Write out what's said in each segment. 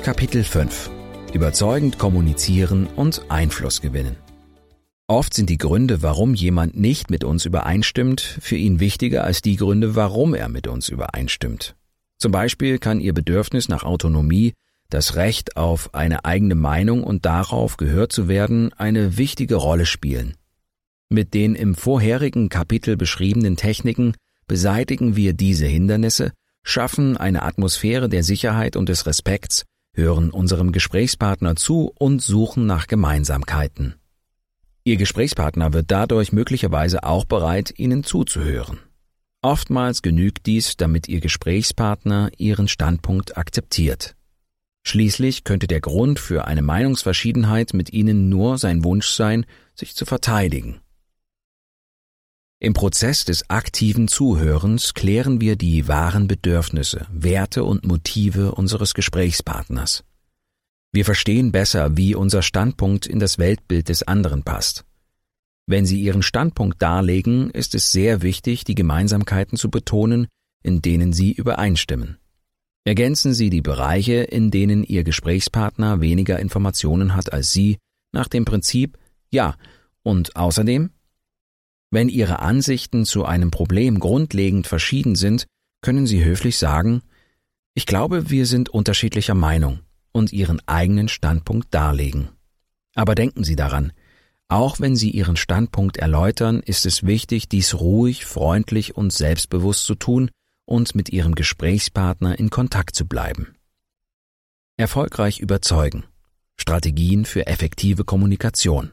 Kapitel 5: Überzeugend kommunizieren und Einfluss gewinnen. Oft sind die Gründe, warum jemand nicht mit uns übereinstimmt, für ihn wichtiger als die Gründe, warum er mit uns übereinstimmt. Zum Beispiel kann Ihr Bedürfnis nach Autonomie, das Recht auf eine eigene Meinung und darauf gehört zu werden, eine wichtige Rolle spielen. Mit den im vorherigen Kapitel beschriebenen Techniken beseitigen wir diese Hindernisse, schaffen eine Atmosphäre der Sicherheit und des Respekts, hören unserem Gesprächspartner zu und suchen nach Gemeinsamkeiten. Ihr Gesprächspartner wird dadurch möglicherweise auch bereit, Ihnen zuzuhören. Oftmals genügt dies, damit Ihr Gesprächspartner Ihren Standpunkt akzeptiert. Schließlich könnte der Grund für eine Meinungsverschiedenheit mit Ihnen nur sein Wunsch sein, sich zu verteidigen. Im Prozess des aktiven Zuhörens klären wir die wahren Bedürfnisse, Werte und Motive unseres Gesprächspartners. Wir verstehen besser, wie unser Standpunkt in das Weltbild des anderen passt. Wenn Sie Ihren Standpunkt darlegen, ist es sehr wichtig, die Gemeinsamkeiten zu betonen, in denen Sie übereinstimmen. Ergänzen Sie die Bereiche, in denen Ihr Gesprächspartner weniger Informationen hat als Sie, nach dem Prinzip „Ja, und außerdem?“ Wenn Ihre Ansichten zu einem Problem grundlegend verschieden sind, können Sie höflich sagen: „Ich glaube, wir sind unterschiedlicher Meinung“, und Ihren eigenen Standpunkt darlegen. Aber denken Sie daran, auch wenn Sie Ihren Standpunkt erläutern, ist es wichtig, dies ruhig, freundlich und selbstbewusst zu tun und mit Ihrem Gesprächspartner in Kontakt zu bleiben. Erfolgreich überzeugen. Strategien für effektive Kommunikation.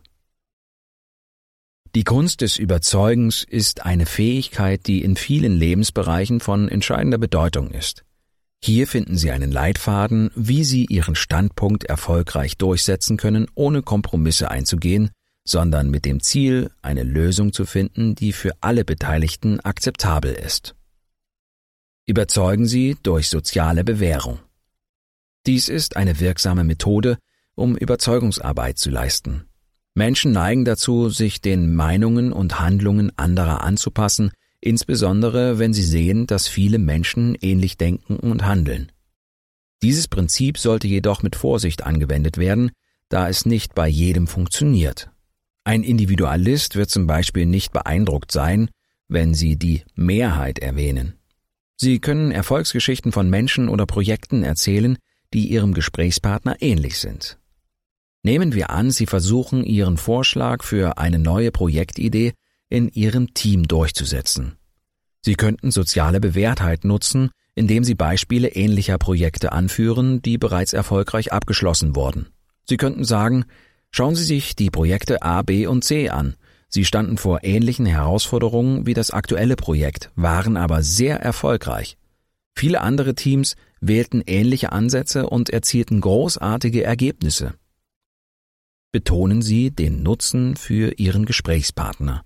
Die Kunst des Überzeugens ist eine Fähigkeit, die in vielen Lebensbereichen von entscheidender Bedeutung ist. Hier finden Sie einen Leitfaden, wie Sie Ihren Standpunkt erfolgreich durchsetzen können, ohne Kompromisse einzugehen, sondern mit dem Ziel, eine Lösung zu finden, die für alle Beteiligten akzeptabel ist. Überzeugen Sie durch soziale Bewährung. Dies ist eine wirksame Methode, um Überzeugungsarbeit zu leisten. Menschen neigen dazu, sich den Meinungen und Handlungen anderer anzupassen, insbesondere wenn sie sehen, dass viele Menschen ähnlich denken und handeln. Dieses Prinzip sollte jedoch mit Vorsicht angewendet werden, da es nicht bei jedem funktioniert. Ein Individualist wird zum Beispiel nicht beeindruckt sein, wenn Sie die Mehrheit erwähnen. Sie können Erfolgsgeschichten von Menschen oder Projekten erzählen, die Ihrem Gesprächspartner ähnlich sind. Nehmen wir an, Sie versuchen, Ihren Vorschlag für eine neue Projektidee in Ihrem Team durchzusetzen. Sie könnten soziale Bewährtheit nutzen, indem Sie Beispiele ähnlicher Projekte anführen, die bereits erfolgreich abgeschlossen wurden. Sie könnten sagen: Schauen Sie sich die Projekte A, B und C an. Sie standen vor ähnlichen Herausforderungen wie das aktuelle Projekt, waren aber sehr erfolgreich. Viele andere Teams wählten ähnliche Ansätze und erzielten großartige Ergebnisse. Betonen Sie den Nutzen für Ihren Gesprächspartner.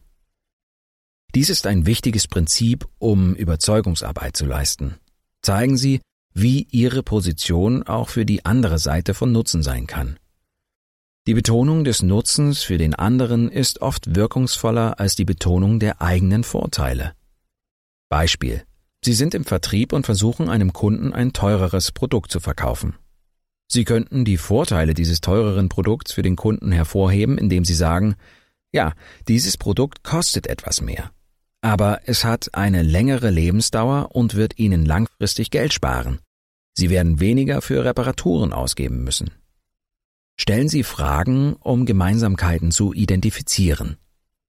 Dies ist ein wichtiges Prinzip, um Überzeugungsarbeit zu leisten. Zeigen Sie, wie Ihre Position auch für die andere Seite von Nutzen sein kann. Die Betonung des Nutzens für den anderen ist oft wirkungsvoller als die Betonung der eigenen Vorteile. Beispiel: Sie sind im Vertrieb und versuchen, einem Kunden ein teureres Produkt zu verkaufen. Sie könnten die Vorteile dieses teureren Produkts für den Kunden hervorheben, indem Sie sagen: Ja, dieses Produkt kostet etwas mehr, aber es hat eine längere Lebensdauer und wird Ihnen langfristig Geld sparen. Sie werden weniger für Reparaturen ausgeben müssen. Stellen Sie Fragen, um Gemeinsamkeiten zu identifizieren.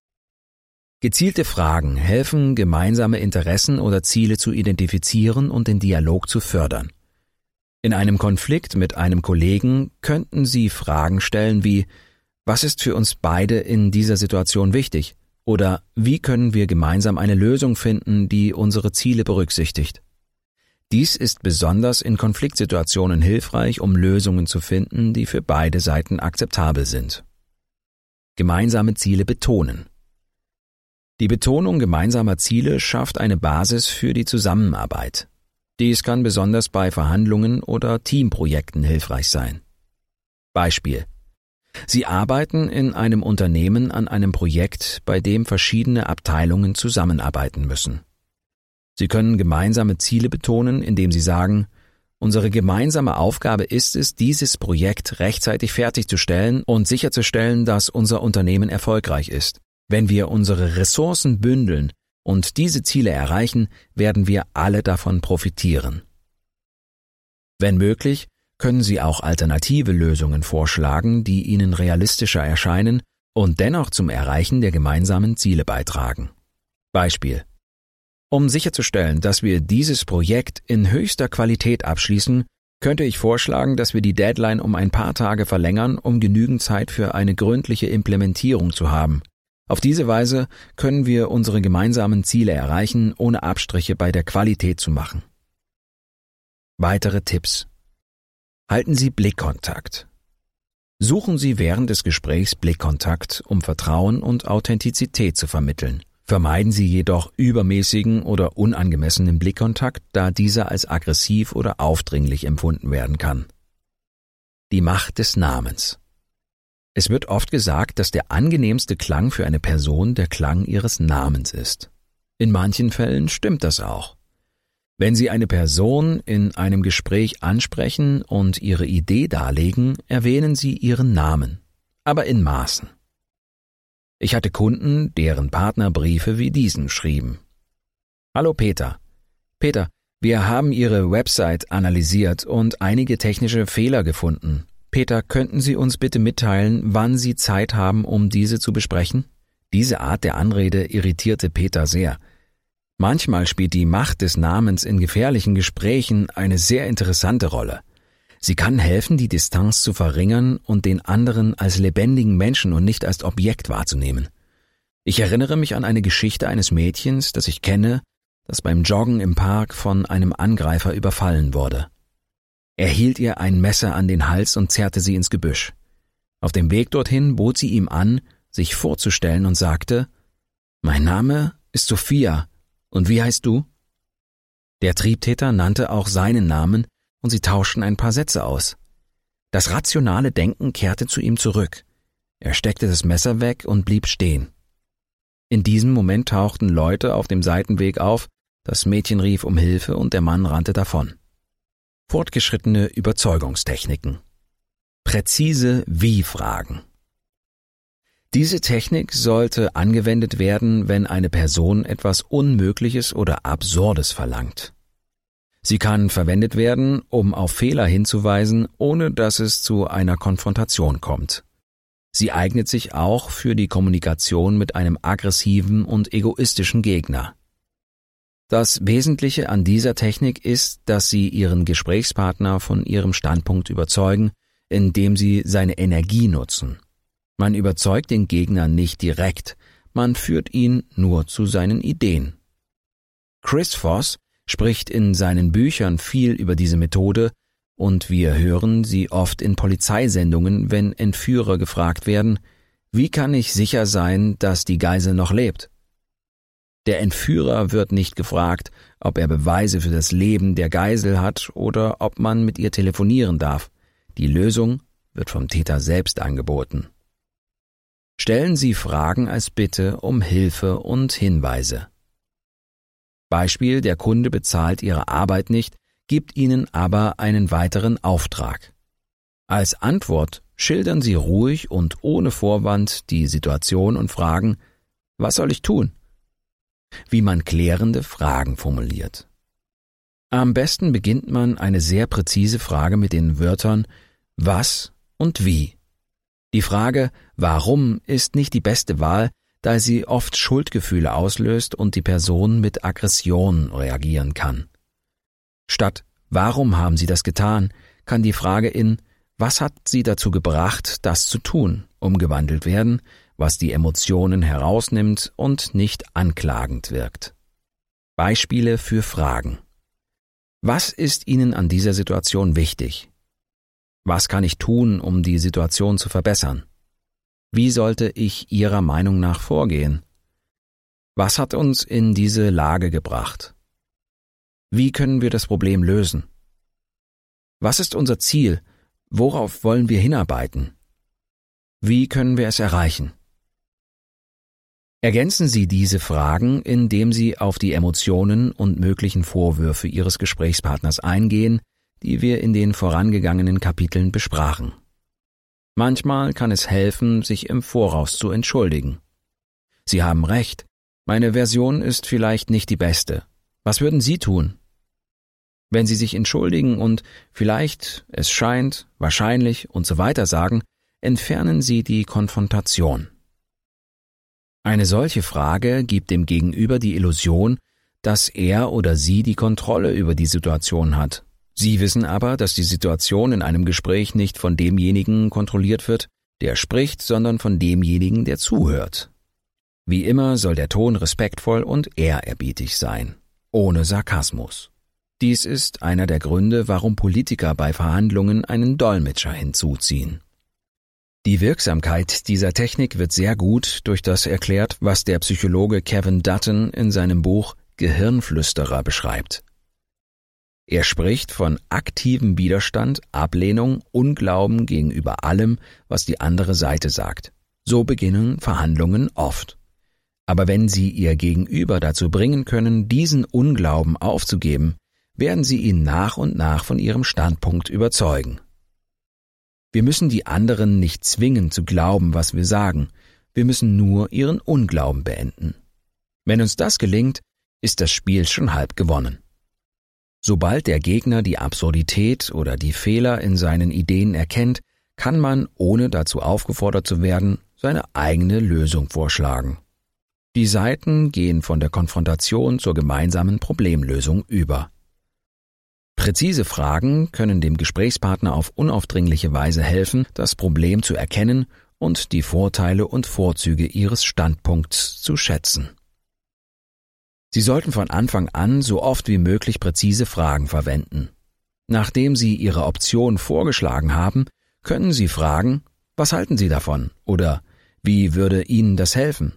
Gezielte Fragen helfen, gemeinsame Interessen oder Ziele zu identifizieren und den Dialog zu fördern. In einem Konflikt mit einem Kollegen könnten Sie Fragen stellen wie: Was ist für uns beide in dieser Situation wichtig? Oder wie können wir gemeinsam eine Lösung finden, die unsere Ziele berücksichtigt? Dies ist besonders in Konfliktsituationen hilfreich, um Lösungen zu finden, die für beide Seiten akzeptabel sind. Gemeinsame Ziele betonen. Die Betonung gemeinsamer Ziele schafft eine Basis für die Zusammenarbeit. Dies kann besonders bei Verhandlungen oder Teamprojekten hilfreich sein. Beispiel: Sie arbeiten in einem Unternehmen an einem Projekt, bei dem verschiedene Abteilungen zusammenarbeiten müssen. Sie können gemeinsame Ziele betonen, indem Sie sagen: Unsere gemeinsame Aufgabe ist es, dieses Projekt rechtzeitig fertigzustellen und sicherzustellen, dass unser Unternehmen erfolgreich ist. Wenn wir unsere Ressourcen bündeln und diese Ziele erreichen, werden wir alle davon profitieren. Wenn möglich, können Sie auch alternative Lösungen vorschlagen, die Ihnen realistischer erscheinen und dennoch zum Erreichen der gemeinsamen Ziele beitragen. Beispiel: Um sicherzustellen, dass wir dieses Projekt in höchster Qualität abschließen, könnte ich vorschlagen, dass wir die Deadline um ein paar Tage verlängern, um genügend Zeit für eine gründliche Implementierung zu haben. Auf diese Weise können wir unsere gemeinsamen Ziele erreichen, ohne Abstriche bei der Qualität zu machen. Weitere Tipps: Halten Sie Blickkontakt. Suchen Sie während des Gesprächs Blickkontakt, um Vertrauen und Authentizität zu vermitteln. Vermeiden Sie jedoch übermäßigen oder unangemessenen Blickkontakt, da dieser als aggressiv oder aufdringlich empfunden werden kann. Die Macht des Namens. Es wird oft gesagt, dass der angenehmste Klang für eine Person der Klang ihres Namens ist. In manchen Fällen stimmt das auch. Wenn Sie eine Person in einem Gespräch ansprechen und Ihre Idee darlegen, erwähnen Sie Ihren Namen, aber in Maßen. Ich hatte Kunden, deren Partner Briefe wie diesen schrieben. Hallo Peter. Peter, wir haben Ihre Website analysiert und einige technische Fehler gefunden. Peter, könnten Sie uns bitte mitteilen, wann Sie Zeit haben, um diese zu besprechen? Diese Art der Anrede irritierte Peter sehr. Manchmal spielt die Macht des Namens in gefährlichen Gesprächen eine sehr interessante Rolle. Sie kann helfen, die Distanz zu verringern und den anderen als lebendigen Menschen und nicht als Objekt wahrzunehmen. Ich erinnere mich an eine Geschichte eines Mädchens, das ich kenne, das beim Joggen im Park von einem Angreifer überfallen wurde. Er hielt ihr ein Messer an den Hals und zerrte sie ins Gebüsch. Auf dem Weg dorthin bot sie ihm an, sich vorzustellen und sagte: »Mein Name ist Sophia. Und wie heißt du?« Der Triebtäter nannte auch seinen Namen und sie tauschten ein paar Sätze aus. Das rationale Denken kehrte zu ihm zurück. Er steckte das Messer weg und blieb stehen. In diesem Moment tauchten Leute auf dem Seitenweg auf, das Mädchen rief um Hilfe und der Mann rannte davon. Fortgeschrittene Überzeugungstechniken. Präzise Wie-Fragen. Diese Technik sollte angewendet werden, wenn eine Person etwas Unmögliches oder Absurdes verlangt. Sie kann verwendet werden, um auf Fehler hinzuweisen, ohne dass es zu einer Konfrontation kommt. Sie eignet sich auch für die Kommunikation mit einem aggressiven und egoistischen Gegner. Das Wesentliche an dieser Technik ist, dass Sie Ihren Gesprächspartner von Ihrem Standpunkt überzeugen, indem Sie seine Energie nutzen. Man überzeugt den Gegner nicht direkt, man führt ihn nur zu seinen Ideen. Chris Voss spricht in seinen Büchern viel über diese Methode und wir hören sie oft in Polizeisendungen, wenn Entführer gefragt werden: Wie kann ich sicher sein, dass die Geisel noch lebt? Der Entführer wird nicht gefragt, ob er Beweise für das Leben der Geisel hat oder ob man mit ihr telefonieren darf. Die Lösung wird vom Täter selbst angeboten. Stellen Sie Fragen als Bitte um Hilfe und Hinweise. Beispiel: Der Kunde bezahlt Ihre Arbeit nicht, gibt Ihnen aber einen weiteren Auftrag. Als Antwort schildern Sie ruhig und ohne Vorwand die Situation und fragen: Was soll ich tun? Wie man klärende Fragen formuliert. Am besten beginnt man eine sehr präzise Frage mit den Wörtern was und wie. Die Frage warum ist nicht die beste Wahl, da sie oft Schuldgefühle auslöst und die Person mit Aggression reagieren kann. Statt warum haben Sie das getan, kann die Frage in was hat Sie dazu gebracht, das zu tun, umgewandelt werden, was die Emotionen herausnimmt und nicht anklagend wirkt. Beispiele für Fragen. Was ist Ihnen an dieser Situation wichtig? Was kann ich tun, um die Situation zu verbessern? Wie sollte ich Ihrer Meinung nach vorgehen? Was hat uns in diese Lage gebracht? Wie können wir das Problem lösen? Was ist unser Ziel? Worauf wollen wir hinarbeiten? Wie können wir es erreichen? Ergänzen Sie diese Fragen, indem Sie auf die Emotionen und möglichen Vorwürfe Ihres Gesprächspartners eingehen, die wir in den vorangegangenen Kapiteln besprachen. Manchmal kann es helfen, sich im Voraus zu entschuldigen. Sie haben recht, meine Version ist vielleicht nicht die beste. Was würden Sie tun? Wenn Sie sich entschuldigen und vielleicht, es scheint, wahrscheinlich und so weiter sagen, entfernen Sie die Konfrontation. Eine solche Frage gibt dem Gegenüber die Illusion, dass er oder sie die Kontrolle über die Situation hat. Sie wissen aber, dass die Situation in einem Gespräch nicht von demjenigen kontrolliert wird, der spricht, sondern von demjenigen, der zuhört. Wie immer soll der Ton respektvoll und ehrerbietig sein, ohne Sarkasmus. Dies ist einer der Gründe, warum Politiker bei Verhandlungen einen Dolmetscher hinzuziehen. Die Wirksamkeit dieser Technik wird sehr gut durch das erklärt, was der Psychologe Kevin Dutton in seinem Buch Gehirnflüsterer beschreibt. Er spricht von aktivem Widerstand, Ablehnung, Unglauben gegenüber allem, was die andere Seite sagt. So beginnen Verhandlungen oft. Aber wenn Sie Ihr Gegenüber dazu bringen können, diesen Unglauben aufzugeben, werden Sie ihn nach und nach von Ihrem Standpunkt überzeugen. Wir müssen die anderen nicht zwingen zu glauben, was wir sagen, wir müssen nur ihren Unglauben beenden. Wenn uns das gelingt, ist das Spiel schon halb gewonnen. Sobald der Gegner die Absurdität oder die Fehler in seinen Ideen erkennt, kann man, ohne dazu aufgefordert zu werden, seine eigene Lösung vorschlagen. Die Seiten gehen von der Konfrontation zur gemeinsamen Problemlösung über. Präzise Fragen können dem Gesprächspartner auf unaufdringliche Weise helfen, das Problem zu erkennen und die Vorteile und Vorzüge Ihres Standpunkts zu schätzen. Sie sollten von Anfang an so oft wie möglich präzise Fragen verwenden. Nachdem Sie Ihre Option vorgeschlagen haben, können Sie fragen, was halten Sie davon oder wie würde Ihnen das helfen?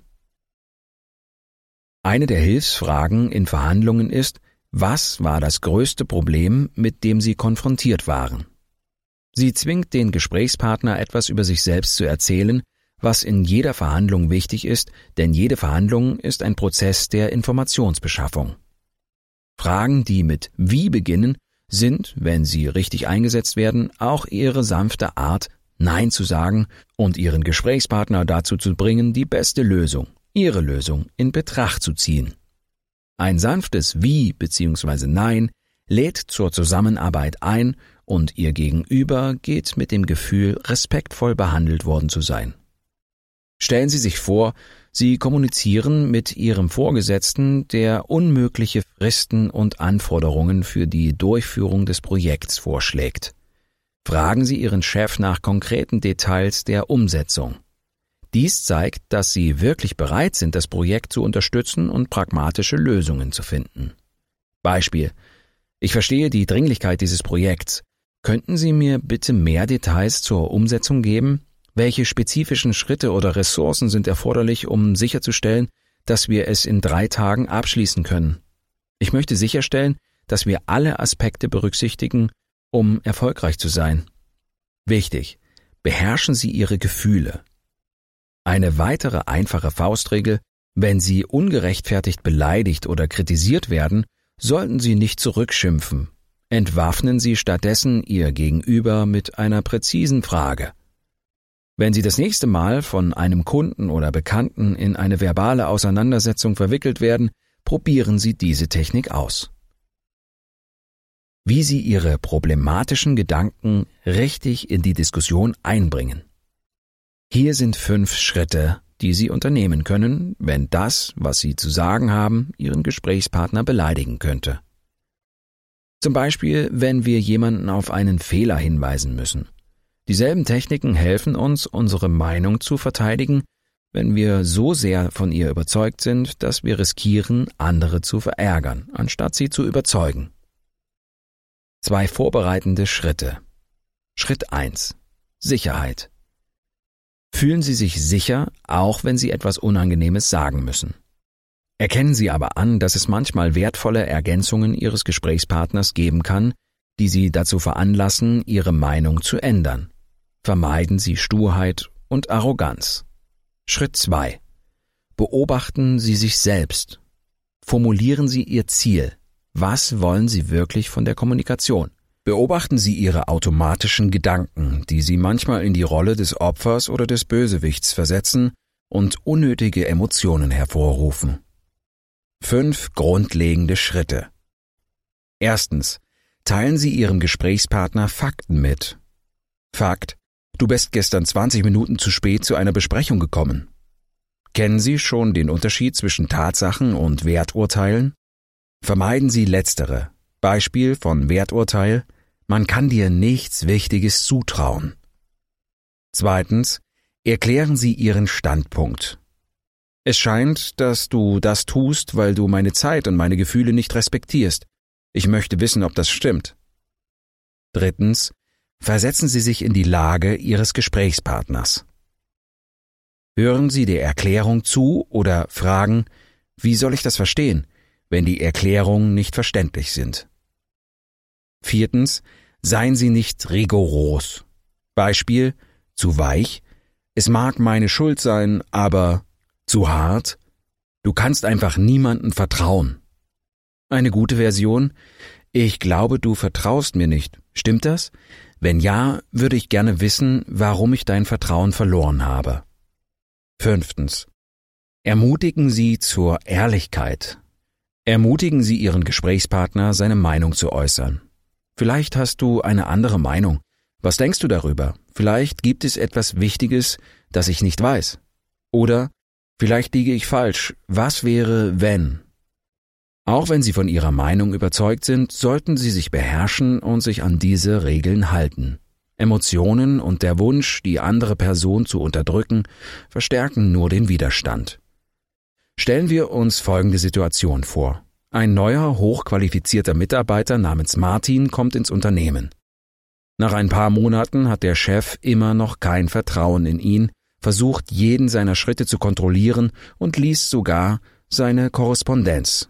Eine der Hilfsfragen in Verhandlungen ist, was war das größte Problem, mit dem Sie konfrontiert waren? Sie zwingt den Gesprächspartner, etwas über sich selbst zu erzählen, was in jeder Verhandlung wichtig ist, denn jede Verhandlung ist ein Prozess der Informationsbeschaffung. Fragen, die mit »wie« beginnen, sind, wenn sie richtig eingesetzt werden, auch Ihre sanfte Art, Nein zu sagen und Ihren Gesprächspartner dazu zu bringen, die beste Lösung, Ihre Lösung, in Betracht zu ziehen. Ein sanftes Wie bzw. Nein lädt zur Zusammenarbeit ein und Ihr Gegenüber geht mit dem Gefühl, respektvoll behandelt worden zu sein. Stellen Sie sich vor, Sie kommunizieren mit Ihrem Vorgesetzten, der unmögliche Fristen und Anforderungen für die Durchführung des Projekts vorschlägt. Fragen Sie Ihren Chef nach konkreten Details der Umsetzung. Dies zeigt, dass Sie wirklich bereit sind, das Projekt zu unterstützen und pragmatische Lösungen zu finden. Beispiel: Ich verstehe die Dringlichkeit dieses Projekts. Könnten Sie mir bitte mehr Details zur Umsetzung geben? Welche spezifischen Schritte oder Ressourcen sind erforderlich, um sicherzustellen, dass wir es in 3 Tagen abschließen können? Ich möchte sicherstellen, dass wir alle Aspekte berücksichtigen, um erfolgreich zu sein. Wichtig: Beherrschen Sie Ihre Gefühle. Eine weitere einfache Faustregel: Wenn Sie ungerechtfertigt beleidigt oder kritisiert werden, sollten Sie nicht zurückschimpfen. Entwaffnen Sie stattdessen Ihr Gegenüber mit einer präzisen Frage. Wenn Sie das nächste Mal von einem Kunden oder Bekannten in eine verbale Auseinandersetzung verwickelt werden, probieren Sie diese Technik aus. Wie Sie Ihre problematischen Gedanken richtig in die Diskussion einbringen. Hier sind 5 Schritte, die Sie unternehmen können, wenn das, was Sie zu sagen haben, Ihren Gesprächspartner beleidigen könnte. Zum Beispiel, wenn wir jemanden auf einen Fehler hinweisen müssen. Dieselben Techniken helfen uns, unsere Meinung zu verteidigen, wenn wir so sehr von ihr überzeugt sind, dass wir riskieren, andere zu verärgern, anstatt sie zu überzeugen. 2 vorbereitende Schritte. Schritt 1. Sicherheit. Fühlen Sie sich sicher, auch wenn Sie etwas Unangenehmes sagen müssen. Erkennen Sie aber an, dass es manchmal wertvolle Ergänzungen Ihres Gesprächspartners geben kann, die Sie dazu veranlassen, Ihre Meinung zu ändern. Vermeiden Sie Sturheit und Arroganz. Schritt 2. Beobachten Sie sich selbst. Formulieren Sie Ihr Ziel. Was wollen Sie wirklich von der Kommunikation? Beobachten Sie Ihre automatischen Gedanken, die Sie manchmal in die Rolle des Opfers oder des Bösewichts versetzen und unnötige Emotionen hervorrufen. 5 grundlegende Schritte. Erstens. Teilen Sie Ihrem Gesprächspartner Fakten mit. Fakt: Du bist gestern 20 Minuten zu spät zu einer Besprechung gekommen. Kennen Sie schon den Unterschied zwischen Tatsachen und Werturteilen? Vermeiden Sie letztere. Beispiel von Werturteil: Man kann dir nichts Wichtiges zutrauen. Zweitens. Erklären Sie Ihren Standpunkt. Es scheint, dass du das tust, weil du meine Zeit und meine Gefühle nicht respektierst. Ich möchte wissen, ob das stimmt. Drittens. Versetzen Sie sich in die Lage Ihres Gesprächspartners. Hören Sie der Erklärung zu oder fragen, wie soll ich das verstehen, wenn die Erklärungen nicht verständlich sind. Viertens. Seien Sie nicht rigoros. Beispiel: Zu weich. Es mag meine Schuld sein, aber zu hart. Du kannst einfach niemandem vertrauen. Eine gute Version: Ich glaube, du vertraust mir nicht. Stimmt das? Wenn ja, würde ich gerne wissen, warum ich dein Vertrauen verloren habe. Fünftens. Ermutigen Sie zur Ehrlichkeit. Ermutigen Sie Ihren Gesprächspartner, seine Meinung zu äußern. Vielleicht hast du eine andere Meinung. Was denkst du darüber? Vielleicht gibt es etwas Wichtiges, das ich nicht weiß. Oder vielleicht liege ich falsch. Was wäre, wenn? Auch wenn Sie von Ihrer Meinung überzeugt sind, sollten Sie sich beherrschen und sich an diese Regeln halten. Emotionen und der Wunsch, die andere Person zu unterdrücken, verstärken nur den Widerstand. Stellen wir uns folgende Situation vor. Ein neuer, hochqualifizierter Mitarbeiter namens Martin kommt ins Unternehmen. Nach ein paar Monaten hat der Chef immer noch kein Vertrauen in ihn, versucht jeden seiner Schritte zu kontrollieren und liest sogar seine Korrespondenz.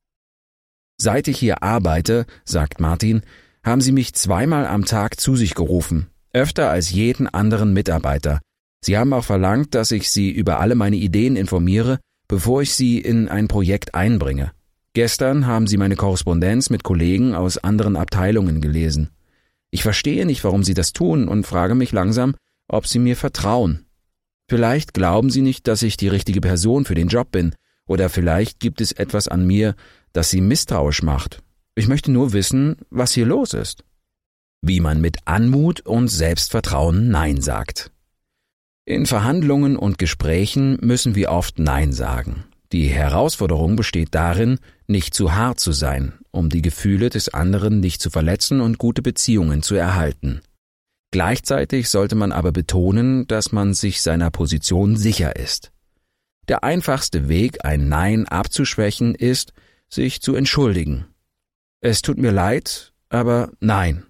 Seit ich hier arbeite, sagt Martin, haben Sie mich 2-mal am Tag zu sich gerufen, öfter als jeden anderen Mitarbeiter. Sie haben auch verlangt, dass ich Sie über alle meine Ideen informiere, bevor ich sie in ein Projekt einbringe. Gestern haben Sie meine Korrespondenz mit Kollegen aus anderen Abteilungen gelesen. Ich verstehe nicht, warum Sie das tun und frage mich langsam, ob Sie mir vertrauen. Vielleicht glauben Sie nicht, dass ich die richtige Person für den Job bin, oder vielleicht gibt es etwas an mir, das Sie misstrauisch macht. Ich möchte nur wissen, was hier los ist. Wie man mit Anmut und Selbstvertrauen Nein sagt. In Verhandlungen und Gesprächen müssen wir oft Nein sagen. Die Herausforderung besteht darin, nicht zu hart zu sein, um die Gefühle des anderen nicht zu verletzen und gute Beziehungen zu erhalten. Gleichzeitig sollte man aber betonen, dass man sich seiner Position sicher ist. Der einfachste Weg, ein Nein abzuschwächen, ist, sich zu entschuldigen. Es tut mir leid, aber nein.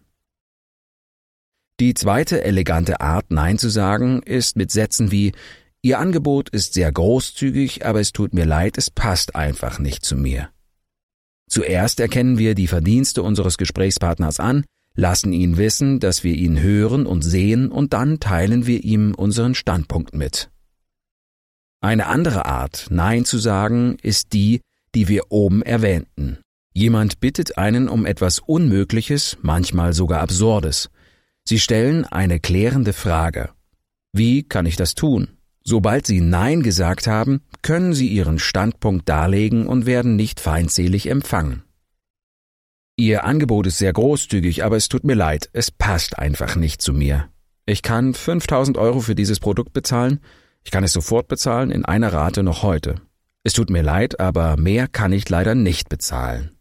Die zweite elegante Art, Nein zu sagen, ist mit Sätzen wie: Ihr Angebot ist sehr großzügig, aber es tut mir leid, es passt einfach nicht zu mir. Zuerst erkennen wir die Verdienste unseres Gesprächspartners an, lassen ihn wissen, dass wir ihn hören und sehen, und dann teilen wir ihm unseren Standpunkt mit. Eine andere Art, Nein zu sagen, ist die, die wir oben erwähnten. Jemand bittet einen um etwas Unmögliches, manchmal sogar Absurdes. Sie stellen eine klärende Frage. Wie kann ich das tun? Sobald Sie Nein gesagt haben, können Sie Ihren Standpunkt darlegen und werden nicht feindselig empfangen. Ihr Angebot ist sehr großzügig, aber es tut mir leid, es passt einfach nicht zu mir. Ich kann 5.000 € für dieses Produkt bezahlen, ich kann es sofort bezahlen, in einer Rate noch heute. Es tut mir leid, aber mehr kann ich leider nicht bezahlen.